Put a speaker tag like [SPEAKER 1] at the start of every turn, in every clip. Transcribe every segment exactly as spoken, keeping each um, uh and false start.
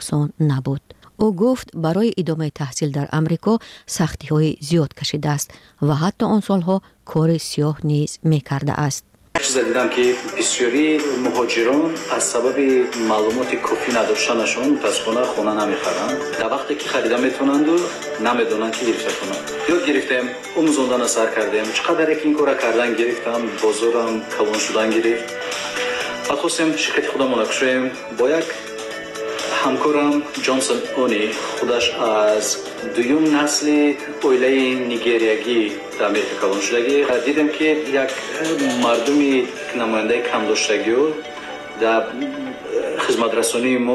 [SPEAKER 1] آسان نبود. او گفت برای ادامه تحصیل در امریکا سختی های زیاد کشیده است و حتی آن سالها کار سیاه نیز می کرده است.
[SPEAKER 2] چیز دیدم که بسیاری مهاجران از سبب معلومات کافی نداشتنشون متاسفانه خونه نمیخرن. در وقتی که خریدن میتونند و نمیدونن که گرفته کنن. یاد گرفتم، آموزاندن سر کردم. چقدر که این کارا کردن گرفتم، بازارم کلان شدن گرفت. بعد خواستم شرکت خودم مناقشه با یک همکارم جانسون اونی خودش از دویم نسل اویله نیگریایی در امریکا کلان شدگی دیدم که یک مردمی نماینده کم داشتگی در خدمت رسانی ما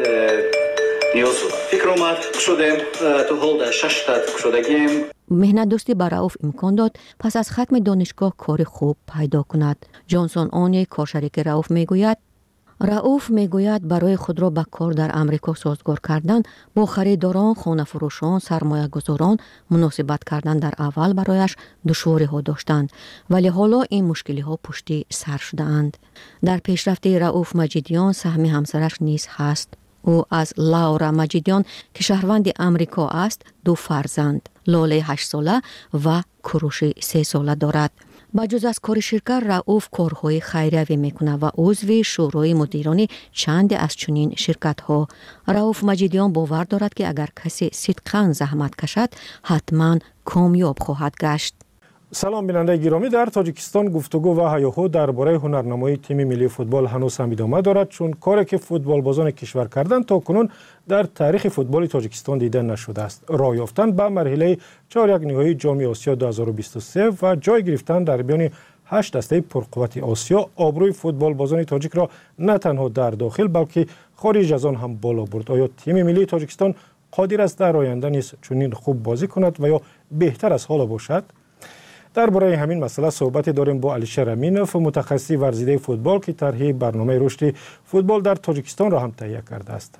[SPEAKER 2] نیاز بود. فکر اومد شدم تو حال در شش تا شدگیم.
[SPEAKER 1] مهنت دوستی بر رئوف امکان داد پس از ختم دانشگاه کار خوب پیدا کند. جانسون اونی کارشریک رئوف میگوید رئوف میگوید برای خود را به کار در امریکا سازگار کردن با خریداران، خانه فروشان، سرمایه گذاران مناسبت کردن در اول برایش دشواری ها داشتند ولی حالا این مشکلی ها پشتی سر شده اند. در پیشرفته رئوف مجیدیان سهم همسرش نیز هست. او از لاورا مجیدیان که شهروند امریکا است دو فرزند، لاله هشت ساله و کروش سه ساله دارد. بجز از کار شرکت رئوف کارهای خیریه میکنه و عضو شورای مدیران چند از چنین شرکت ها. رئوف مجیدیان باور دارد که اگر کسی صدقاً زحمت کشد حتما کامیاب خواهد گشت.
[SPEAKER 3] سلام بیننده گرامی، در تاجیکستان گفتگو و هیاهو درباره هنرنمایی تیم ملی فوتبال هنوز هم ادامه دارد چون کاری که فوتبال بازان کشور کردند تا کنون در تاریخ فوتبال تاجیکستان دیده نشده است. راه یافتن به مرحله چهار یک نهایی جام آسیا دو هزار و بیست و سه و جای گرفتن در میان هشت دسته پرقوت آسیا آبروی فوتبال بازان تاجیک را نه تنها در داخل بلکه خارج از آن هم بالا برد. آیا تیم ملی تاجیکستان قادر است در آینده نیز چنین خوب بازی کند و یا بهتر از حالا باشد؟ درباره همین مسئله صحبت داریم با علیشیر امینوف، متخصص ورزیده فوتبال که طرح برنامه رشد فوتبال در تاجیکستان را هم تهیه کرده است.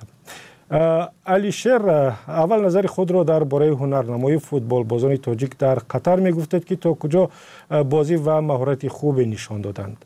[SPEAKER 3] علیشیر، اول نظر خود را درباره هنرنمایی فوتبال بازان تاجیک در قطر میگفتید که تا کجا بازی و مهارت خوب نشان دادند؟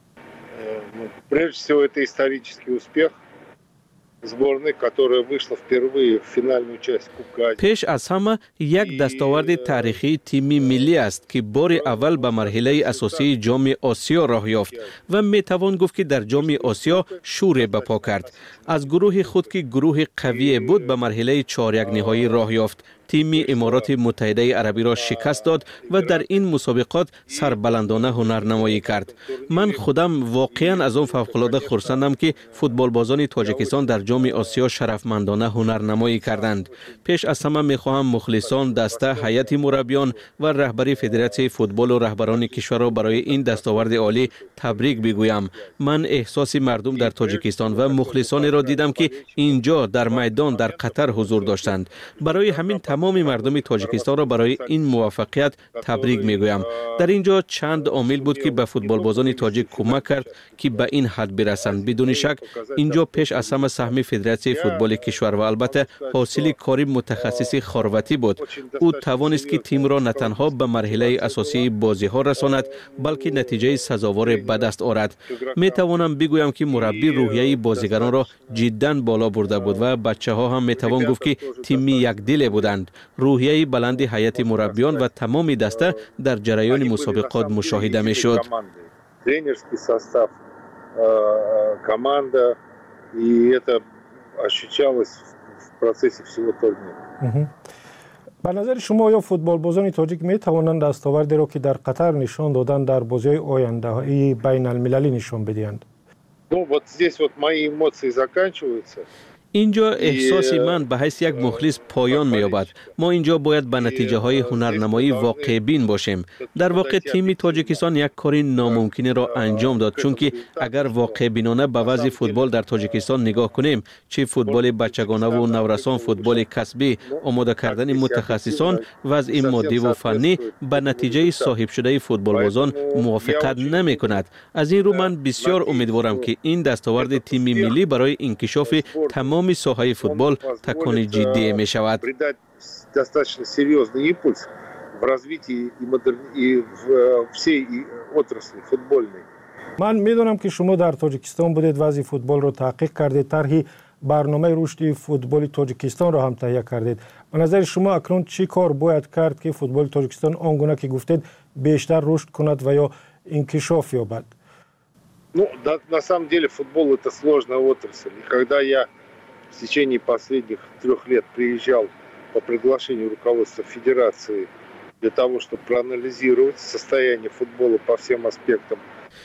[SPEAKER 4] Прежде всего это исторический успех сборной, которая вышла впервые в финальную часть Кубка Азии.
[SPEAKER 5] پیش از همه یک دستاورد تاریخی تیمی ملی است که بار اول به مرحله اساسی جام آسیا راه یافت و می توان گفت که در جام آسیا شور بپا کرد. از گروه خود که گروه قوی بود به مرحله چهار یک نهایی راه یافت. تیم امارات متحده عربی را شکست داد و در این مسابقات سربلندانه هنرنمایی کرد. من خودم واقعا از آن فوق‌العاده خرسندم که فوتبال بازان تاجیکستان در جام آسیا شرفمندانه هنرنمایی کردند. پیش از همه می‌خواهم مخلصان، دسته، هیئت مربیان و رهبری فدراسیون فوتبال و رهبران کشور را برای این دستاورد عالی تبریک بگویم. من احساس مردم در تاجیکستان و مخلصانی را دیدم که اینجا در میدان در قطر حضور داشتند. برای همین تمام مردم تاجیکستان را برای این موفقیت تبریک میگویم. در اینجا چند عامل بود که به فوتبال بازان تاجیک کمک کرد که به این حد برسند. بدون شک اینجا پیش از همه سهم فدراسیون فوتبال کشور و البته حاصل کاری متخصص خاروتی بود. او توانست که تیم را نه تنها به مرحله اساسی بازی ها رساند بلکه نتیجه سزاوار به دست آورد. می توانم بگویم که مربی روحیه بازیگران را جدا بالا برده بود و بچه ها هم می توان گفت که تیمی یک دل بودند. روحیه بلند هیئت مربیان و تمام دسته در جریان مسابقات مشاهده می شد.
[SPEAKER 4] Тренерский состав, команда, и это ощущалось в процессе всего турнира.
[SPEAKER 3] به نظر شما یا فوتبال بازان تاجیک می توانند دستاوردی را که در قطر نشان دادن در بازی آینده بین المللی نشان بدهند؟
[SPEAKER 4] Ну вот здесь вот мои эмоции заканчиваются.
[SPEAKER 5] اینجا احساس من به حیث یک مخلص پایان می‌یابد. ما اینجا باید به نتیجه های هنرنمایی واقع بین باشیم. در واقع تیم تاجیکستان یک کاری ناممکن را انجام داد چون که اگر واقع بینانه به وضع فوتبال در تاجیکستان نگاه کنیم، چه فوتبال بچگانه و نورسان، فوتبال کسبی، آماده کردن متخصصان، وضع مادی و فنی به نتیجه صاحب شده فوتبال بازان موافقت نمی‌کند. از این رو من بسیار امیدوارم که این دستاورد تیم ملی برای انکشاف تمام تمام ساحه فوتبال تکان جدی می شود.
[SPEAKER 4] Достаточно серьезный импульс в развитии и модерн и в всей отрасли футбольной.
[SPEAKER 3] من میدونم که شما در تاجیکستان بودید، وضع فوتبال رو تحقیق کردید، طرح برنامه رشد فوتبال تاجیکستان را هم تهیه کردید. به نظر شما اکنون چی کار باید کرد که فوتبال تاجیکستان آنگونه که گفتید بیشتر رشد کند و یا انکشاف یابد؟
[SPEAKER 4] Ну, да, на самом деле футбол это сложная отрасль. И когда я в течение последних трех лет приезжал по приглашению руководства федерации для того, чтобы проанализировать состояние футбола по всем аспектам.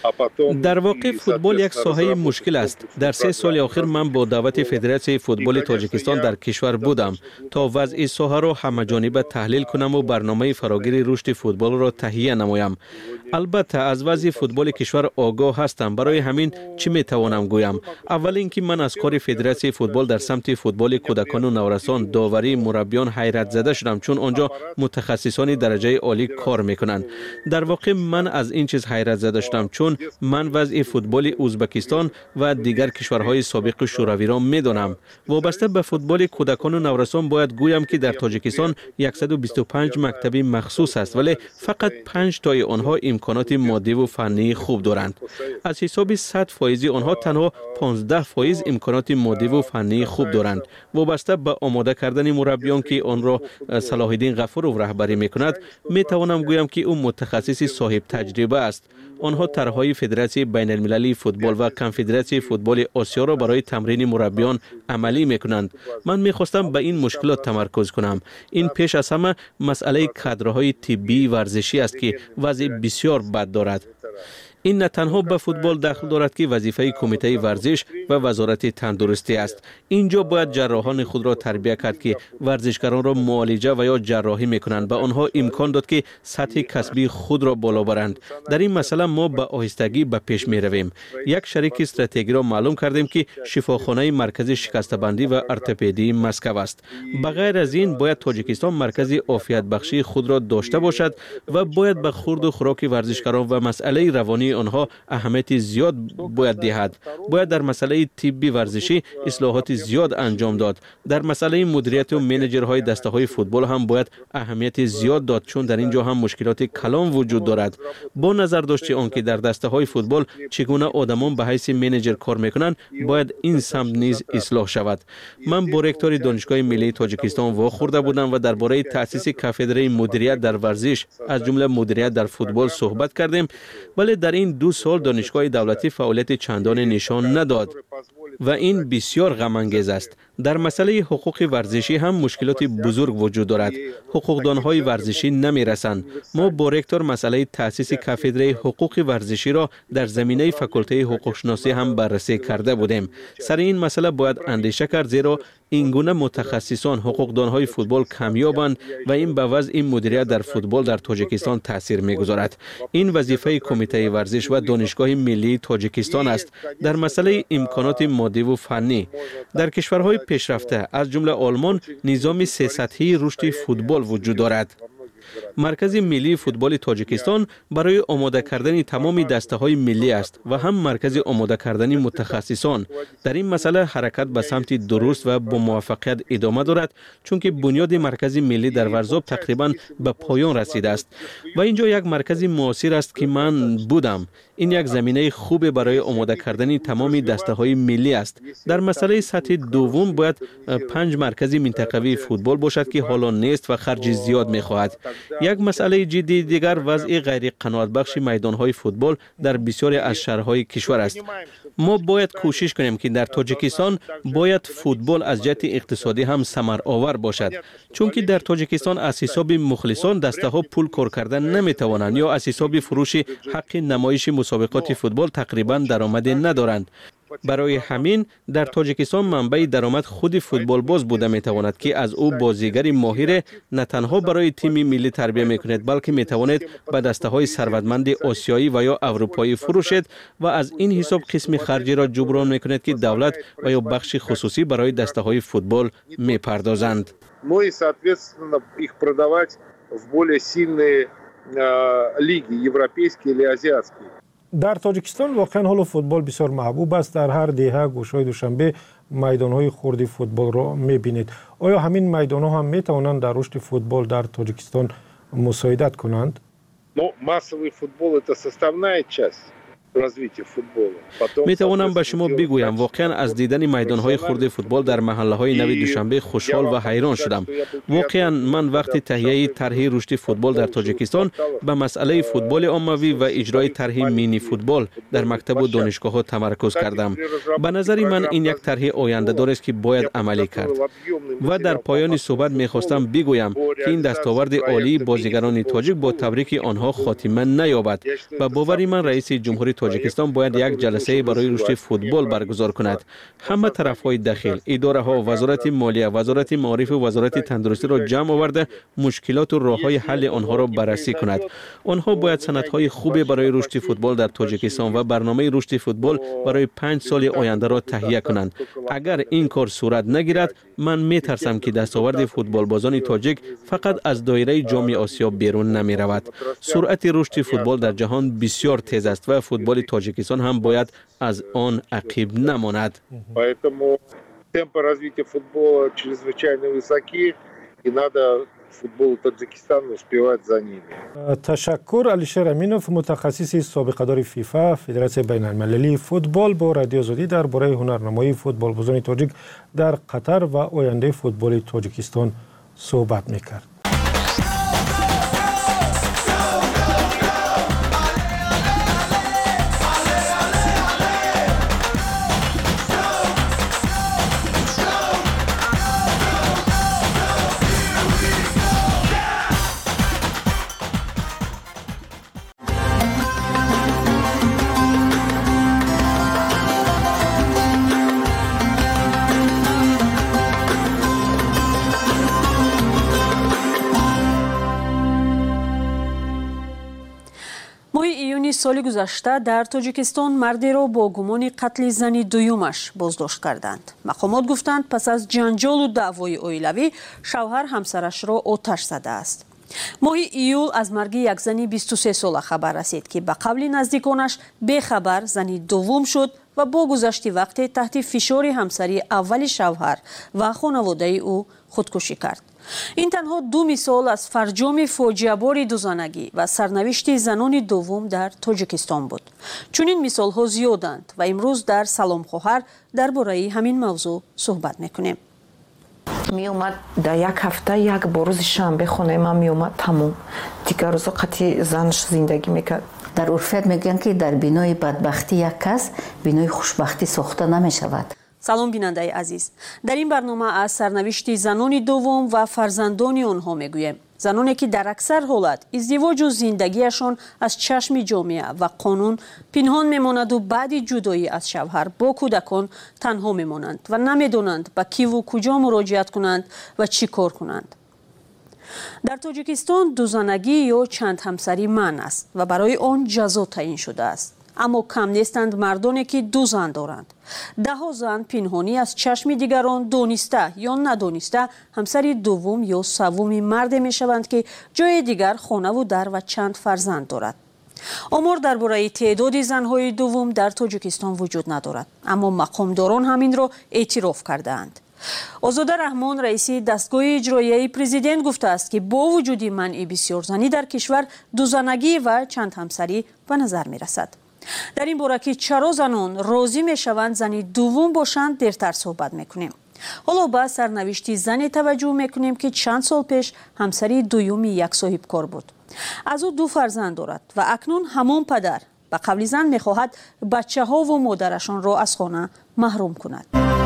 [SPEAKER 5] در واقع فوتبال یک ساحه مشکل است. در سه سال اخیر من با دعوت فدراسیون فوتبال تاجیکستان در کشور بودم تا وضع ساحه را همه‌جانبه تحلیل کنم و برنامه فراگیر رشد فوتبال را تهیه نمایم. البته از وضع فوتبال کشور آگاه هستم. برای همین چی میتوانم گویم؟ اول اینکه من از کار فدراسیون فوتبال در سمت فوتبال کودکان و نورسان، داوری، مربیان حیرت زده شدم، چون آنجا متخصصان درجه عالی کار میکنند. در واقع من از این چیز حیرت زده شدم چون من وضع فوتبال ازبکستان و دیگر کشورهای سابق شوروی را میدانم. وابسته به فوتبال کودکان و نورسان باید گویم که در تاجیکستان صد و بیست و پنج مکتب مخصوص است، ولی فقط پنج تای آنها امکانات مادی و فنی خوب دارند. از حساب صد فایز آنها تنها پانزده فایز امکانات مادی و فنی خوب دارند. وابسته به آماده کردن مربیان که آن را صلاح الدین غفورov رهبری میکند، می توانم گویم که او متخصص صاحب تجربه است. آنها طرحهای فدراسیون بین المللی فوتبال و کنفدراسیون فوتبال آسیا را برای تمرین مربیان عملی میکنند. من میخواستم به این مشکلات تمرکز کنم. این پیش از همه مسئله کادرهای طبی ورزشی است که وضع بسیار بد دارد. این نه تنها به فوتبال دخل دارد که وظیفه کمیته ورزش و وزارت تندرستی است. اینجا باید جراحان خود را تربیت کرد که ورزشکاران را معالجه و یا جراحی میکنند. به آنها امکان داد که سطح کسبی خود را بالا برند. در این مسئله ما به آهستگی به پیش می رویم. یک شریک استراتژی را معلوم کردیم که شفاخانه مرکزی شکسته‌بندی و ارتوپدی مسکو است. بغیر از این باید تاجیکستان مرکز عافیت بخشی خود را داشته باشد و باید به خورد و خوراک ورزشکاران و مسئله روانی آنها اهمیت زیاد باید دهد. باید در مسئله طبی ورزشی اصلاحات زیاد انجام داد. در مسئله مدیریت و منیجرهای دسته‌های فوتبال هم باید اهمیت زیاد داد، چون در اینجا هم مشکلات کلان وجود دارد. با نظر داشته آنکه در دسته‌های فوتبال چگونه آدمان به حیث منیجر کار میکنند، باید این سمت نیز اصلاح شود. من با رکتور دانشگاه ملی تاجیکستان واخورده بودم و درباره تأسیس کاتدرای مدیریت در ورزش از جمله مدیریت در فوتبال صحبت کردیم، ولی در این دو سال دانشگاه دولتی فعالیت چندان نشان نداد و این بسیار غم انگیز است. در مسئله حقوق ورزشی هم مشکلات بزرگ وجود دارد. حقوقدانهای ورزشی نمی رسند. ما با رکتور مسئله تأسیس کاتدرای حقوق ورزشی را در زمینه فاکولته حقوق شناسی هم بررسی کرده بودیم. سر این مسئله باید اندیشه کرد، زیرا این گونه متخصصان حقوقدانهای فوتبال کمیابند و این به وضع مدیریت در فوتبال در تاجیکستان تاثیر میگذارد. این وظیفه کمیته ورزش و دانشگاه ملی تاجیکستان است در مسئله امکانات مادی و فنی. در کشورهای پیشرفته از جمله آلمان نظام سه سطحی رشد فوتبال وجود دارد. مرکز ملی فوتبال تاجیکستان برای آماده کردن تمام دسته‌های ملی است و هم مرکز آماده کردن متخصصان. در این مسئله حرکت به سمت درست و با موفقیت ادامه دارد، چون که بنیاد مرکز ملی در ورزاب تقریبا به پایان رسیده است و اینجا یک مرکز معاصر است که من بودم. این یک زمینه خوب برای آماده کردن تمام دسته‌های ملی است. در مسئله سطح دوم باید پنج مرکز منطقوی فوتبال باشد که حالا نیست و خرج زیاد می‌خواهد. یک مسئله جدی دیگر وضع غیر قناعت بخش میدان‌های فوتبال در بسیاری از شهرهای کشور است. ما باید کوشش کنیم که در تاجیکستان باید فوتبال از جهت اقتصادی هم ثمر آور باشد، چون که در تاجیکستان از حساب مخلصان دسته‌ها پول کار کردن نمی‌توانند یا از حساب فروش حق نمایش مسابقات فوتبال تقریبا درآمدی ندارند. برای همین در تاجیکستان منبع درآمد خود فوتبال باز بوده میتواند که از او بازیگر ماهر نه تنها برای تیم ملی تربیت میکند، بلکه میتواند به دسته‌های ثروتمند آسیایی و یا اروپایی فروشد و از این حساب قسم خرجی را جبران میکند که دولت و یا بخش خصوصی برای دسته‌های فوتبال میپردازند.
[SPEAKER 4] Ну и соответственно их продавать в более сильные лиги, европейские или азиатские.
[SPEAKER 3] در تاجیکستان واقعا حال فوتبال بسیار محبوب است. در هر دهه گوشه‌های دوشنبه میدان‌های خرد فوتبال را می‌بینید. آیا همین میدان‌ها هم می‌توانند در رشد فوتبال در تاجیکستان مساعدت کنند؟
[SPEAKER 4] Ну, массовый футбол это составная часть развития футбола. Потом,
[SPEAKER 5] می توانم به شما بگویم واقعا از دیدن میدان‌های خرد فوتبال در محله‌های نو دوشنبه خوشحال و حیران شدم. واقعا من وقتی تهیه طرح رشد فوتبال در تاجیکستان به مسئله فوتبال عمومی و اجرای طرح مینی فوتبال در مکتب و دانشگاه‌ها تمرکز کردم. به نظر من این یک طرح آینده‌دار است که باید عملی کرد. و در پایان صحبت می‌خواستم بگویم که این دستاورد عالی بازیگران تاجیک با تبریک آنها خاتمه نیابد. و باور من رئیس جمهوری تاجیکستان باید یک جلسه برای رشد فوتبال برگزار کند. همه طرف‌های داخل، اداره‌ها، وزارت مالیه، وزارت معارف و وزارت تندرستی را جمع آورده مشکلات و راه‌های حل آنها را بررسی کند. آنها باید سندهای خوبی برای رشد فوتبال در تاجیکستان و برنامه رشد فوتبال برای پنج سال آینده را تهیه کنند. اگر این کار صورت نگیرد، من می‌ترسم که دستاورد فوتبال بازان تاجیک فقط از دایره جام آسیا بیرون نمی‌رود. سرعت رشد فوتبال در جهان بسیار تیز است و فوتبال تاجیکستان هم باید از آن عقب نماند.
[SPEAKER 4] Поэтому темпы развития футбола чрезвычайно высоки, и надо футболу Таджикистана успевать за ними.
[SPEAKER 3] تشکر. علیشیر امینوف، متخصص سابقه دار فیفا فدراسیون بین المللی فوتبال، با رادیو آزادی درباره هنرنمایی فوتبال بازان تاجیک در قطر و آینده فوتبال تاجیکستان صحبت می‌کرد.
[SPEAKER 6] سال گذشته در تاجیکستان مردی را با گمان قتل زن دویمش بازداشت کردند. مقامات گفتند پس از جنجال و دعوای عائلوی شوهر همسرش را آتش زده است. ماه ایول از مرگ یک زن بیست و سه ساله خبر رسید که به قول نزدیکانش بی‌خبر زن دوم شد و با گذشت وقت تحت فشار همسری اول شوهر و خانواده او خودکشی کرد. این تنها دو مثال از فرجام فاجعه بار دوزانگی و سرنوشت زنان دوم در تاجیکستان بود. چون این مثال ها زیادند و امروز در سلام خواهر درباره همین موضوع صحبت میکنیم.
[SPEAKER 7] می اومد در یک هفته یک بار روز شنبه خونه من می اومد تموم. دیگر روزا قطعی زنش زندگی میکرد.
[SPEAKER 8] در عرفت میگن که در بینای بدبختی یک کس بینای خوشبختی ساخته نمیشود.
[SPEAKER 6] سلام بیننده عزیز، در این برنامه از سرنوشت زنان دوم و فرزندان آنها میگویم. زنانی که در اکثر حالت ازدواج و زندگیشان از چشم جامعه و قانون پنهان میماند و بعد جدایی از شوهر با کودکان تنها میمانند و نمیدانند به کی و کجا مراجعت کنند و چی کار کنند. در تاجیکستان دوزانگی یا چند همسری منع است و برای آن جزا تعیین شده است. اما کم نیستند مردانی که دو زن دارند. ده ها زن پنهانی از چشم دیگران دانسته یا ندانسته همسری دوم یا سوم مرد می شوند که جای دیگر خانه و در و چند فرزند دارد. آمار درباره تعداد زنهای دوم در تاجیکستان وجود ندارد، اما مقامداران همین را اعتراف کردند. آزاده رحمان رئیس دستگاه اجرایی پرزیدنت گفته است که با وجود منع بسیار زنی در کشور دوزنگی و چند همسری به نظر می رسد. در این باره که چرا زنان راضی می شوند زنی دوم باشند دیرتر صحبت میکنیم. حالا با سرنوشت زنی توجه میکنیم که چند سال پیش همسری دومی یک صاحب کار بود. از او دو فرزند دارد و اکنون همان پدر به قول زن میخواهد بچه ها و مادرشان را از خانه محروم کند.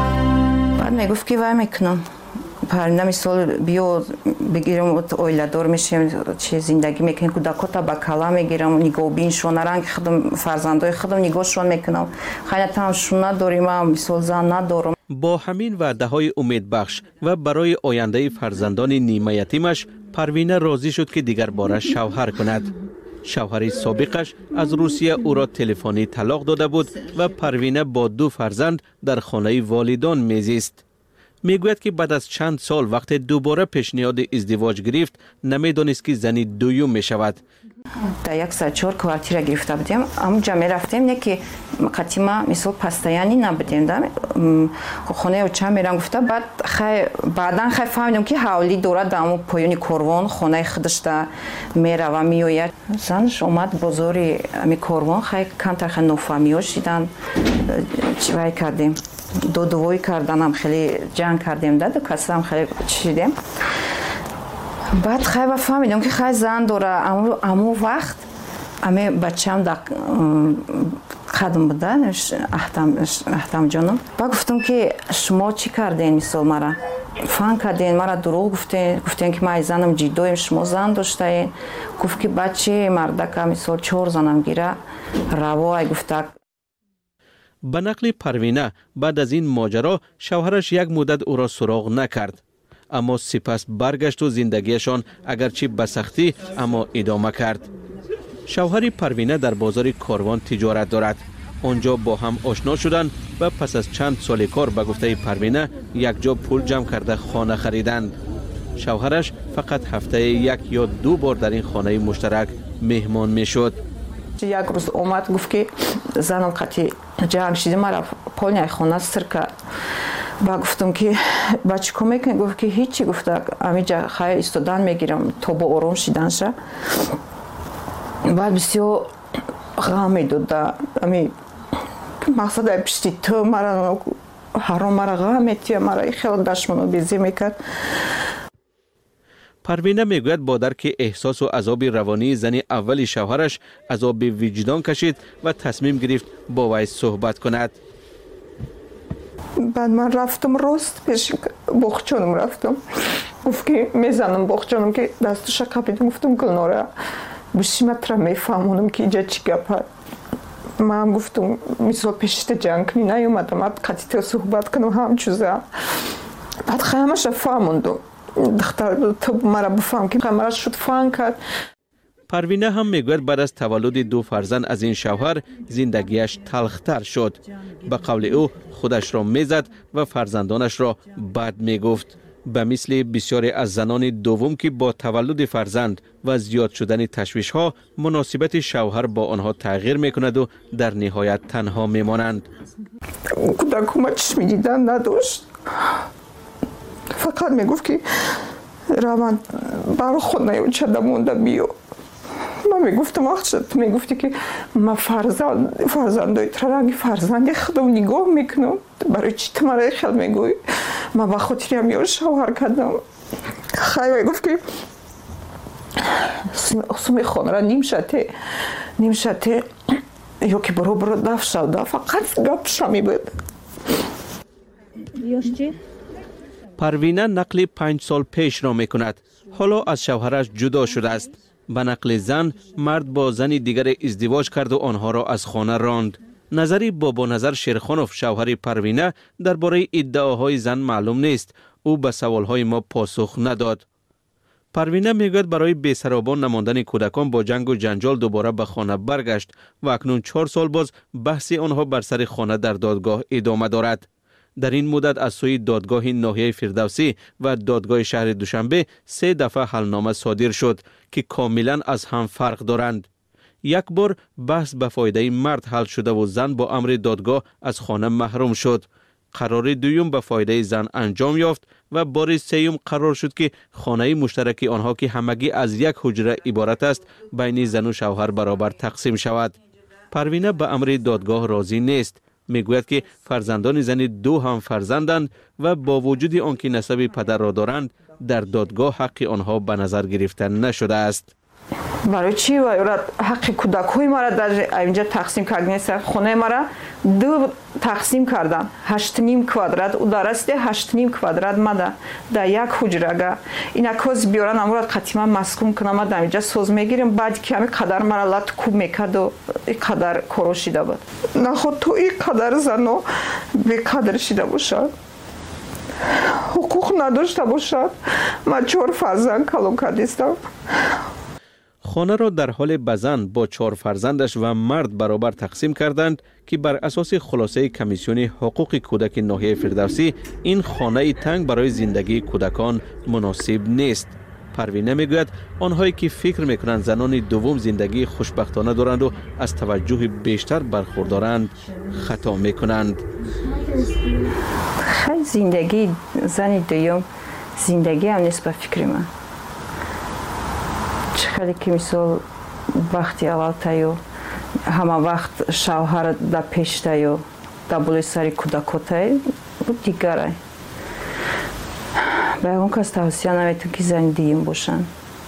[SPEAKER 7] بعد میگفت که وای میکنم پرنده مثال بیا بگیرم اویله دار میشیم چه زندگی میکنیم کودکاتا با کلا میگیرم نگاه بینشون رنگ خودم فرزندای خودم نگاهشون میکنم خیلی تمامشون نداریم مثال زن ندارم.
[SPEAKER 5] با همین وعده های امید بخش و برای آینده فرزندان نیمه یتیمش پروینه راضی شد که دیگر بارش شوهر کند. شوهر سابقش از روسیه او را تلفنی طلاق داده بود و پروینه با دو فرزند در خانه والدان میزیست. میگوید که بعد از چند سال وقت دوباره پیشنهاد ازدواج گرفت نمیدانست که زنی دوم می شود.
[SPEAKER 7] در یک ساعت چهار کوارتیره گرفته بودیم. اونجا می رفتیم یکی قطیما مثل پستایانی نبودیم. خونه و چند میرم گفته بعد خی بعدا خی فهمیدم که حوالی دورت دامو پایونی کاروان خونه خودش دا میره و میوید. زنش اومد بزرگی می کاروان خی کانتر خی نفهمیوش دیدن چیکار کردیم. دو دوی کردن هم خیلی جنگ کردیم داد و کسی هم خیلی چیدیم. بعد خیلی فهمیدم که خیلی زن داره امو امو وقت امی بچه‌ام در قدم بودن احتام احتام جانم. بعد گفتم که شما چی کردین مثل مرا فان کردین مرا دروغ گفتین گفتین که من زنم جیدویم شما زن داشتین گفت که بچه مردک مثل چهار زنم گیره روای گفته.
[SPEAKER 5] به نقل پروینه بعد از این ماجرا شوهرش یک مدت او را سراغ نکرد اما سپس برگشت و زندگیشان اگرچه به سختی اما ادامه کرد. شوهر پروینه در بازار کاروان تجارت دارد. آنجا با هم آشنا شدند و پس از چند سال کار به گفته پروینه یک جا پول جمع کرده خانه خریدند. شوهرش فقط هفته یک یا دو بار در این خانه مشترک مهمان میشد.
[SPEAKER 7] یک روز اومد گفت که زنم قطعی جنگ شده مرا پولنی خانه سر کرد. با گفتم که بچه کمی کنی گفت که هیچی گفته امیجا خیلی استودان میگیرم تا با آرام شدن شه. بعد بسیار غم میداد امی مقصد پشتی تو مرا حرام مرا غم میتیه مرا خیلی دشمنو بیزی میکرد.
[SPEAKER 5] پروینه میگوید با درک احساس و عذاب روانی زن اول شوهرش عذاب وجدان کشید و تصمیم گرفت با وی صحبت کند.
[SPEAKER 9] بعد من رفتم راست پیش بخچانم رفتم گفت که میزنم بخچانم که دستش کپیدم گفتم گلناره بشیمت را میفهمونم که اینجا چی گپه. من گفتم مثل پیشت جنگ کنی نیومدم بعد قطعی صحبت کنم هم چوزه. بعد خیمش فهموندم دختر تو مرا بفهم که مرا شد فهم کرد.
[SPEAKER 5] پروینه هم میگوید بعد از تولد دو فرزند از این شوهر زندگیش تلختر شد. به قول او خودش را میزد و فرزندانش را بد میگفت. به مثل بسیاری از زنان دوم که با تولد فرزند و زیاد شدن تشویش ها مناسبت شوهر با آنها تغییر میکند و در نهایت تنها میمانند.
[SPEAKER 9] کودکم چشم دیدن نداشت فقط میگفت که روان برای خود نیوچه مونده بیو. من میگفتم آخه تو میگفتی که من فرزند فرزندای ترنگ فرزندی خودم نگاه میکنم برای چی تو مرا خیلی میگوی من با خاطری هم یار شوهر کردم. خیلی میگفت که سومی خانه را نیم شده نیم شده یا که برو برو دف شده فقط گپ شمی بود.
[SPEAKER 5] پروینه نقل پنج سال پیش را میکند. حالا از شوهرش جدا شده است. به نقل زن مرد با زن دیگر ازدواج کرد و آنها را از خانه راند. نظری بابا نظر شیرخانوف شوهر پروینه درباره ادعاهای زن معلوم نیست. او به سوالهای ما پاسخ نداد. پروینه میگوید برای بی‌سرابان نماندن کودکان با جنگ و جنجال دوباره به خانه برگشت و اکنون چهار سال باز بحث آنها بر سر خانه در دادگاه ادامه دارد. در این مدت از سوی دادگاه ناحیه فردوسی و دادگاه شهر دوشنبه سه دفعه حلنامه صادر شد که کاملا از هم فرق دارند. یک بار بحث به فایده مرد حل شده و زن با امر دادگاه از خانه محروم شد. قرار دوم به فایده زن انجام یافت و بار سوم قرار شد که خانه مشترک آنها که همگی از یک حجره عبارت است بین زن و شوهر برابر تقسیم شود. پروینه به امر دادگاه راضی نیست. میگوید که فرزندان زن دو هم فرزندند و با وجود آنکه نسب پدر را دارند در دادگاه حق آنها به نظر گرفته نشده است.
[SPEAKER 9] برای چی و حق کودکای ما را در اینجا تقسیم کردن؟ خانه ما را دو تقسیم کردن. هشت نیم کوادرات او درسته هشت نیم کوادرات ماده در یک حجره. اینا کوز بیارن امروز قطعا مسکون کنم در اینجا سوز میگیریم بعد که همین قدر ما را لات کوب میکرد و این قدر کروشیده بود. نه خود تو این قدر زنو به قدر شده باشد. حقوق نداشته باشد. من چهار فرزند کلم کردیستم.
[SPEAKER 5] خانه را در حال بزن با چهار فرزندش و مرد برابر تقسیم کردند که بر اساس خلاصه کمیسیون حقوق کودک ناحیه فردوسی این خانه تنگ برای زندگی کودکان مناسب نیست. پروینه میگوید آنهایی که فکر میکنند زنان دوم زندگی خوشبختانه دارند و از توجه بیشتر برخوردارند خطا میکنند.
[SPEAKER 9] خیلی زندگی زن دوم زندگی هم نیست به فکر من. چقدر که مثال وقتی اول تایو همه وقت شوهر در پیش تایو در بلوی سری کودکو تایو دیگره. به اون کس توصیه نمیتون که زن دیم باشن.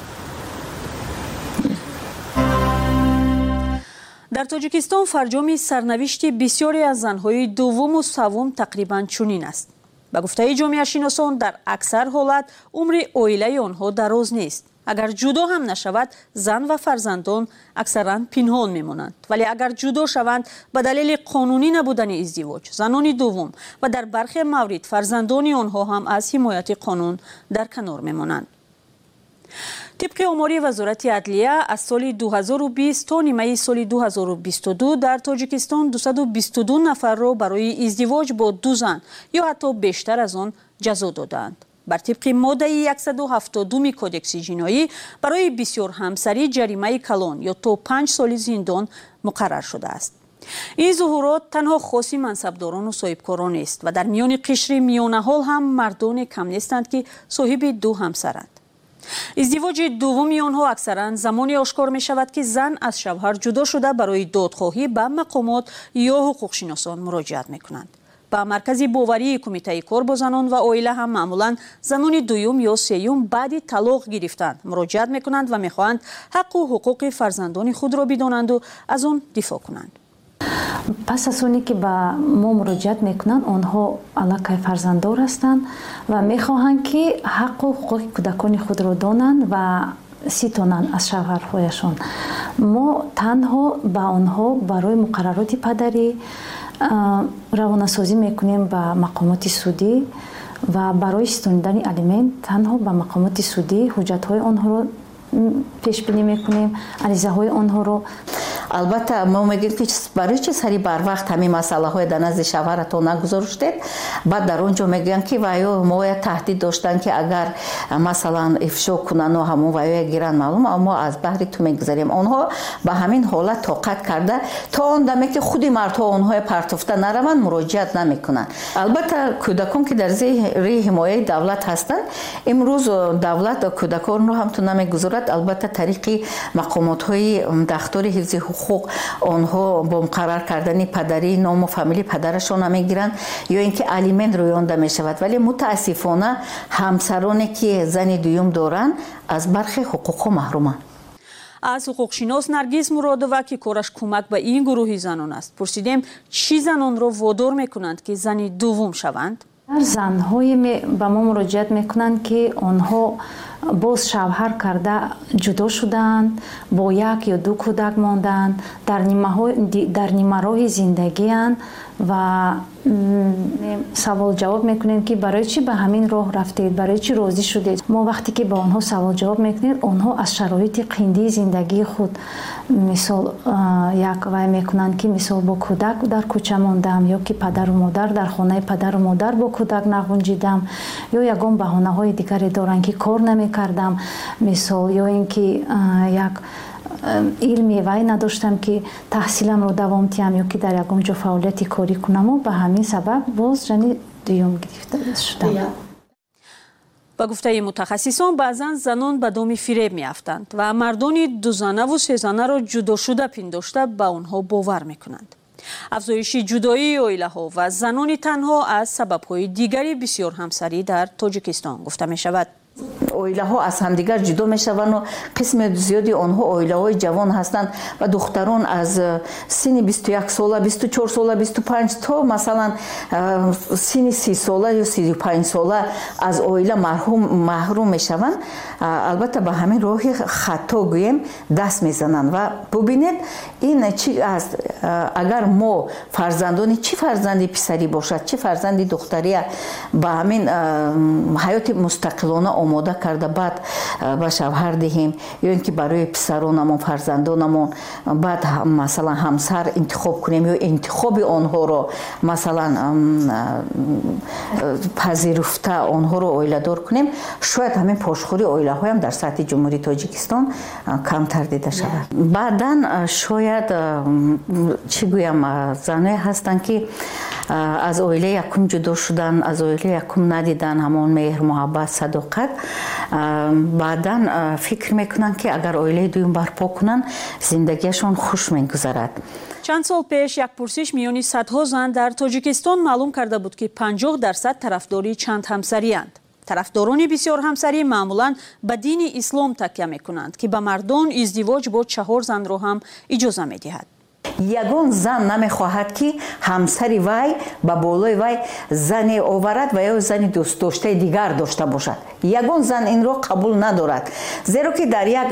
[SPEAKER 6] در تاجیکستان فرجام سرنوشت بسیاری از زنهای دوم و سوم تقریبا چنین است. به گفته جامعه شناسان در اکثر حالت عمر عائله آنها دراز نیست. اگر جدا هم نشود زن و فرزندان اکثرا پنهان میمانند، ولی اگر جدا شوند به دلیل قانونی نبودن ازدواج زنان دوم و در برخی موارد فرزندان آنها هم از حمایت قانون در کنار میمانند. طبق آمار وزارت عدلیه از سال دو هزار و بیست تا نیمه سال دو هزار و بیست و دو در تاجیکستان دویست و بیست و دو نفر را برای ازدواج با دو زن یا حتی بیشتر از آن جزا دادند. بر طبق ماده صد و هفتاد و دو کودکس جنایی برای بسیار همسری جریمه کلان یا تا پنج سال زندان مقرر شده است. این ظهورات تنها خاص منصبداران و صاحبکاران است و در میان قشر میانه حال هم مردان کم نیستند که صاحب دو همسرند. ازدواج دومی آنها اکثرا زمانی آشکار می شود که زن از شوهر جدا شده برای دادخواهی به مقامات یا حقوق شناسان مراجعت می کنند. با مرکز باوری کمیته کار با زنان و عائله هم معمولا زنان دوم یا سوم بعد طلاق گرفتند مراجعت می کنند و می خواهند حق و حقوق فرزندان خود را بدانند و از آن دفاع کنند.
[SPEAKER 8] پس از اونی که به ما مراجعت میکنند آنها علاقه فرزنددار هستند و میخواهند که حق و حقوق کودکان خود را دانند و ستانند از شوهرهایشان. ما تنها به آنها برای مقررات پدری روانه‌سازی میکنیم به مقامات سودی و برای ستانیدن الیمنت تنها به مقامات سودی حجت‌های آنها را پیش بینی میکنیم، عریضه‌های آنها رو.
[SPEAKER 10] البته ما میگیم که برای چه سری بر وقت همین مسئله های در نزد شوهرتون نگذاشتید. بعد در اونجا میگن که وایو ما تهدید داشتن که اگر مثلا افشا کنن و همون وایو گیرن معلوم اما از بحر تو میگذاریم. اونها به همین حالت طاقت کرده تا اون دمه که خودی مردها اونها پرتفته نروند مراجعت نمیکنن. البته کودکان که در زیر حمایت دولت هستند امروز دولت کودکان رو هم تو نمیگذارد. البته طریق مقامات های دفتر حفظ حقوق آنها با مقرر کردن پدری نام و فامیلی پدرشون هم میگیرن یا اینکه الیمنت رویانده می شود. ولی متاسفانه همسرانی که زن دوم دارن از برخی حقوق محرومن.
[SPEAKER 6] از حقوق شناس نرگس مرادوه که کارش کمک به این گروه زنان است پرسیدیم چی زنان را وادار میکنند که زن دوم شوند؟
[SPEAKER 8] زنهای به ما مراجعت میکنند که آنها باز شوهر کرده جدا شدند، با یک یا دو کودک ماندند، در در نیمه راه زندگی اند و سوال جواب میکنیم که برای چی به همین راه رفتید، برای چی راضی شدید. ما وقتی که با آنها سوال جواب میکنیم آنها از شرایط قندی زندگی خود مثال یک وای میکنند که مثال با کودک در کوچه ماندم یا که پدر و مادر در خانه پدر و مادر با کودک نگنجیدم یا یگان بهانه های دیگری دارند که کار نمیکردم مثال یا اینکه یک علمی وای نداشتم که تحصیلم رو دوام دهم یا که در یگان جا فعالیت کاری کنم و به همین سبب باز جنی دوم گرفته شدم.
[SPEAKER 6] با گفته متخصصان بعضا زنان به دام فریب میافتند و مردان دو زنه و سه زنه را جدا شده پنداشته به آنها باور میکنند. افزایش جدایی عائله ها و زنان تنها از سبب های دیگری بسیار همسری در تاجیکستان گفته می شود.
[SPEAKER 10] عائله ها از همدیگر جدا میشوند و قسم زیادی آنها عائله های جوان هستند و دختران از سن بیست و یک ساله، بیست و چهار ساله، بیست و پنج تا مثلا سن سی ساله یا سی و پنج ساله از عائله محروم محروم میشوند. البته به همین راه خطا گویم دست میزنند و ببینید این چی است. اگر ما فرزندانی چی فرزندی پسری باشد چی فرزندی دختری به همین حیات مستقلانه آماده кӯдак карда баъд ба шавҳар диҳем ё ин ки барои писаронамон фарзандонамон баъд масалан ҳамсар интихоб кунем ё интихоби онҳоро масалан пазируфта онҳоро оиладор кунем, шояд ҳамин пошхӯри оилаҳоям дар сатҳи ҷумҳурии Тоҷикистон камтар дида шавад. Баъдан шояд чӣ гӯям, занҳое ҳастанд ки аз оилаи якум ҷудо шудан, аз оилаи якум надидан ҳамон меҳр, муҳаббат, садоқат. Баъдан фикр мекунанд ки агар оилаи дуюм барпо кунанд, зиндагиашон хуш мегузарад.
[SPEAKER 6] чанд сол пеш як пурсиш миёни садҳо зан дар Тоҷикистон маълум карда буд ки панҷоҳ дарсад тарафдори чанд ҳамсариянд. тарафдорони бисёр ҳамсарӣ маъмулан ба дини ислом такя мекунанд ки ба мардон издивоҷ бо чаҳор занро ҳам иҷоза медиҳад.
[SPEAKER 10] ягон зан намехоҳад ки ҳамсари вай ба болои вай зане оварад ва ё зани дӯстдоштаи дигар дошта бошад. Ягон зан инро қабул надорад. Зеро ки дар як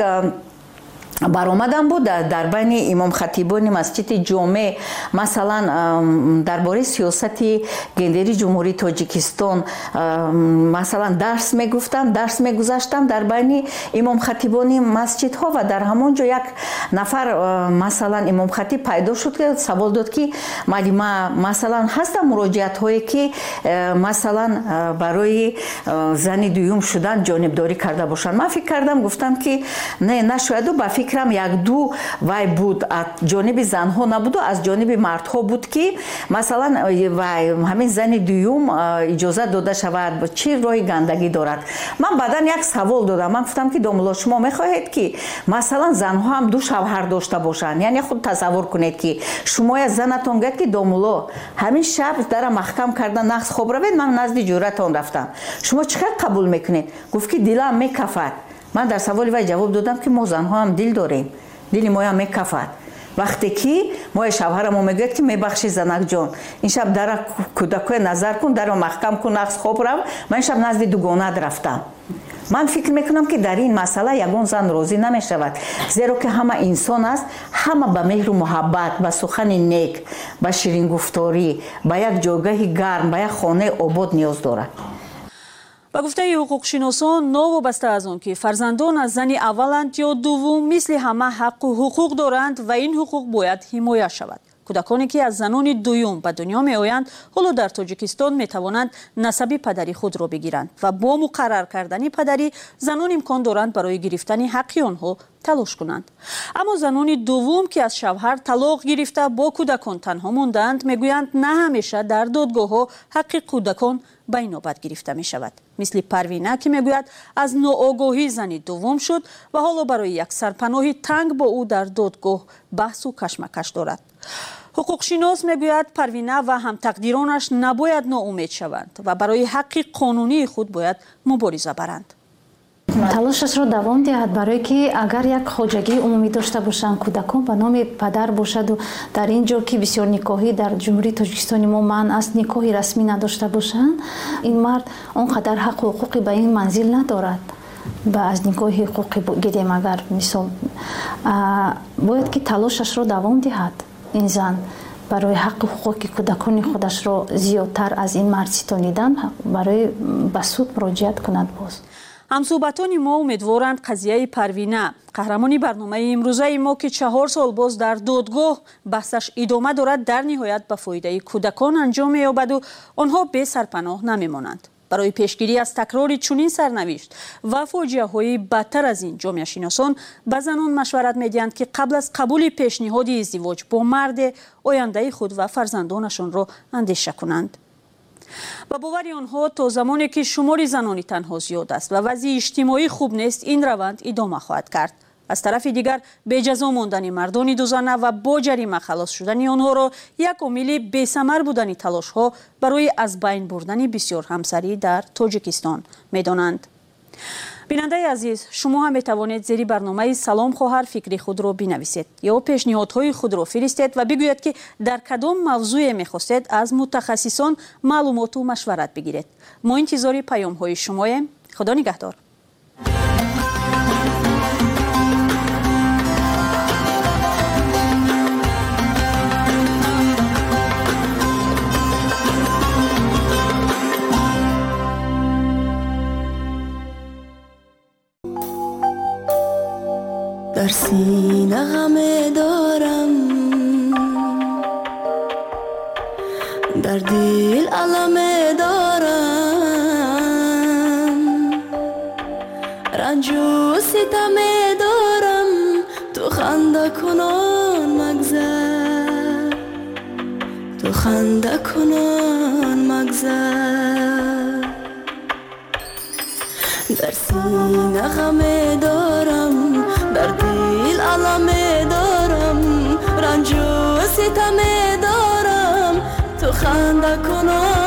[SPEAKER 10] баромадан буд дар байни имомхатибони масҷиди ҷоме, масалан дар бораи сиёсати гендерии ҷумҳурии Тоҷикистон масалан дарс мегуфтам, дарс мегузаштам дар байни имомхатибони масҷидҳо ва дар ҳамон ҷо як нафар масалан имомхатиб пайдо шуд ки савол дод ки малима масалан ҳастам муроҷиатҳое ки масалан барои зани дуюм шудан ҷонибдорӣ карда бошанд. Ман фикр кардам, гуфтам ки не нашояду ба фикрам як ду вай буд, аз ҷониби занҳо набуду, аз ҷониби мардҳо буд ки масалан вай ҳамин зани дуюм иҷоза дода шавад, чӣ роҳи гандагӣ дорад. Ман баъдан як савол додам. Ман гуфтам ки домуло шумо мехоҳед ки масалан занҳо ҳам ду шавҳар дошта бошанд? Яъне худ тасаввур кунед ки шумо я занатон гӯяд ки домуло ҳамин шаб дара маҳкам карда нағз хоб равед, ман назди ҷӯратон рафтам, шумо чӣ қадр қабул мекунед? Гуфт ки дилам мекафад. Ман дар саволи вай ҷавоб додам ки мо занҳо ҳам дил дорем, дили моям мекафад. вақте ки моя шавҳарамо мегӯяд ки мебахшӣ занакҷон, ин шаб дара кӯдакое назар кун, дара маҳкам кун, нағз хоб рав, ман ин шаб назди дугонат рафтам. ман фикр мекунам ки дар ин масъала ягон зан розӣ намешавад, зеро ки ҳама инсон аст, ҳама ба меҳру муҳаббат, ба сухани нек, ба ширингуфторӣ, ба як ҷойгоҳи гарм, ба як хонаи обод ниёз дорад.
[SPEAKER 6] ба гуфтаи ҳуқуқшиносон, новобаста аз он ки фарзандон аз зани авваланд ё дуввум, мисли ҳама ҳаққу ҳуқуқ доранд ва ин ҳуқуқ бояд ҳимоя шавад. кӯдаконе ки аз занони дуюм ба дунё меоянд, ҳоло дар Тоҷикистон метавонанд насаби падари худро бигиранд ва бо муқаррар кардани падарӣ занон имкон доранд барои гирифтани ҳаққи онҳо талош кунанд. аммо занони дуввум ки аз шавҳар талоқ гирифта бо кӯдакон танҳо мондаанд, мегӯянд на ҳамеша дар додгоҳҳо ҳаққи кӯдакон ба инобат гирифта мешавад. мисли Парвина ки мегӯяд аз ноогоҳӣ зани дуввум шуд ва ҳоло барои як сарпаноҳи танг бо ӯ дар додгоҳ баҳсу кашмакаш дорад. ҳуқуқшинос мегӯяд Парвина ва ҳамтақдиронаш набояд ноумед шаванд ва барои ҳаққи қонунии худ бояд мубориза баранд.
[SPEAKER 8] талошашро давом диҳад, барое ки агар як хоҷагии умумӣ дошта бошанд, кӯдакон ба номи падар бошаду дар ин ҷо ки бисёр никоҳӣ дар ҷумҳурии Тоҷикистони мо манъ аст, никоҳи расмӣ надошта бошанд, ин мард он қадар ҳаққу ҳуқуқи ба ин манзил надорад. ба аз никоҳи ҳуқуқи гирем агар мисол бояд ки талошашро давом диҳад ин зан барои ҳаққи ҳуқуқи кӯдакони худашро зиёдтар аз ин мард ситонидан барои ба суд муроҷиат кунад. боз
[SPEAKER 6] ҳамсӯҳбатони мо умедворанд қазияи Парвина, қаҳрамони барномаи имрӯзаи мо ки чаҳор сол боз дар додгоҳ баҳсаш идома дорад, дар ниҳоят ба фоидаи кӯдакон анҷом меёбаду онҳо бесарпаноҳ намемонанд. барои пешгирӣ аз такрори чунин сарнавишт ва фоҷиаҳои бадтар аз ин, ҷомеашиносон ба занон машварат медиҳанд ки қабл аз қабули пешниҳоди издивоҷ бо марде ояндаи худ ва фарзандонашонро андеша кунанд. ба бовари онҳо то замоне ки шумори занони танҳо зиёд аст ва вазъи иҷтимоӣ хуб нест, ин раванд идома хоҳад кард. аз тарафи дигар беҷазо мондани мардони дузана ва бо ҷарима халос шудани онҳоро як омили бесамар будани талошҳо барои аз байн бурдани бисёр ҳамсарӣ дар Тоҷикистон медонанд. бинандаи азиз, шумо ҳам метавонед зери барномаи Салом хоҳар фикри худро бинависед ё пешниҳодҳои худро фиристед ва бигӯед ки дар кадом мавзӯе мехостед аз мутахассисон маълумоту машварат бигиред. мо интизори паёмҳои шумоем. худо нигаҳдор.
[SPEAKER 11] در سینه غم دارم، در دل علم دارم، رنج و ستم دارم، تو خنده کنان مگذر، تو خنده کنان مگذر. در سینه غم دارم، در دل علم دارم، رنج و ستم دارم، تو خنده کنان